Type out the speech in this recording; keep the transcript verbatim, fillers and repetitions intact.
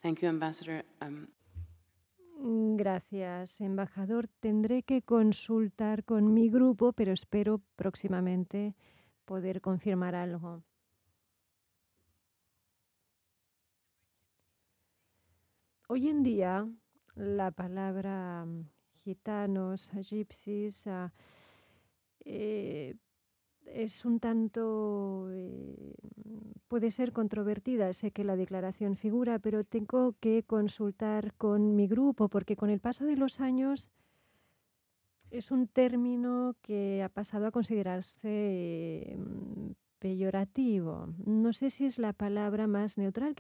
Thank you, Ambassador. Um, Mm, Gracias, embajador. Tendré que consultar con mi grupo, pero espero próximamente poder confirmar algo. Hoy en día, la palabra mm, gitanos, gypsies, ah, eh, es un tanto, eh, puede ser controvertida. Sé que la declaración figura, pero tengo que consultar con mi grupo porque con el paso de los años es un término que ha pasado a considerarse mm, peyorativo. No sé si es la palabra más neutral.